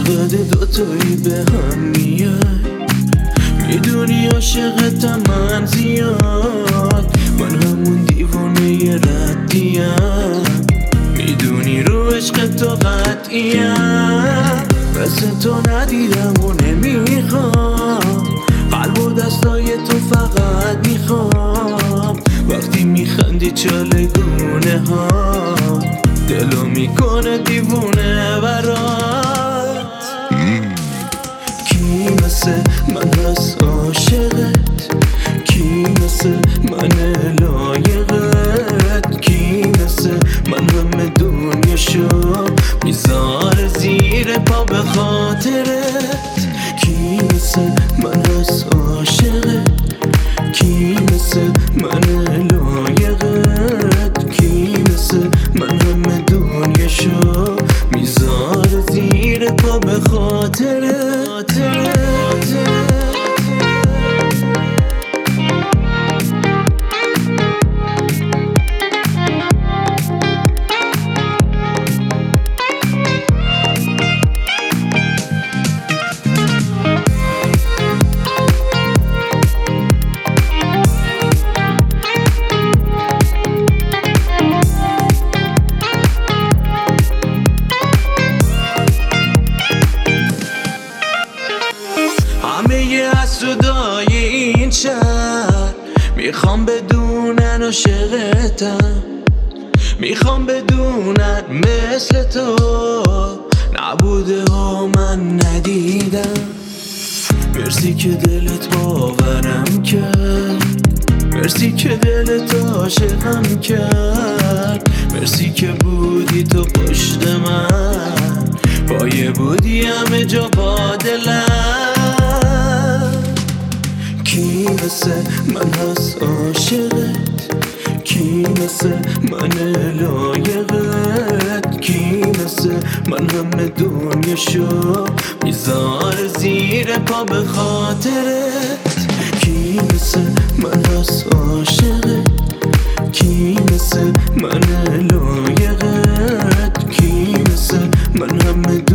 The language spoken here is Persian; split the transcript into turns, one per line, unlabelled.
چقدر دوتایی به هم میای، میدونی عاشقتم من زیاد، من همون دیوونه ردیم، میدونی رو عشق تو قطعیم، مثل تو ندیدم و نمیخوام، قلب و دستای تو فقط میخوام، وقتی میخندی چالگونه ها دلو میکنه دیوونه برات. کی مثل من هست عاشقت، کی مثل من لایقت، کی مثل من همه دنیا شو میذاره زیر پا به خاطرت، کی مثل من هست عاشقت، کی مثل من لایقت، کی مثل من همه دنیا شو میذاره زیر پا به خاطرت. همه حسودای این شهر میخوام بدونن عاشقتم، میخوام بدونن مثل تو نبوده و من ندیدم، مرسی که دلت باورم کرد، مرسی که دلت عاشقم کرد، مرسی که بودی تو پشت من، پایه بودی همه جا با دلم. کی مثل من هست عاشقت، کی مثل من لایقت، کی مثل من همه دنیا شو میذاره زیر پا به خاطرت، کی مثل من هست عاشقت، کی مثل من لایقت، کی مثل من همه